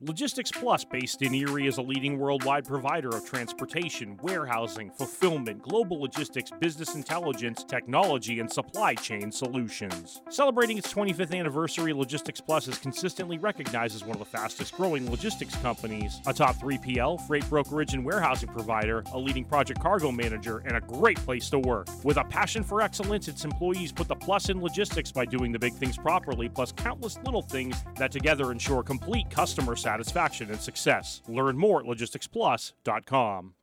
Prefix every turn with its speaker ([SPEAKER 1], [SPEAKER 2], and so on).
[SPEAKER 1] Logistics Plus, based in Erie, is a leading worldwide provider of transportation, warehousing, fulfillment, global logistics, business intelligence, technology, and supply chain solutions. Celebrating its 25th anniversary, Logistics Plus is consistently recognized as one of the fastest growing logistics companies, a top 3PL, freight brokerage and warehousing provider, a leading project cargo manager, and a great place to work. With a passion for excellence, its employees put the plus in logistics by doing the big things properly, plus countless little things that together ensure complete customer satisfaction and success. Learn more at logisticsplus.com.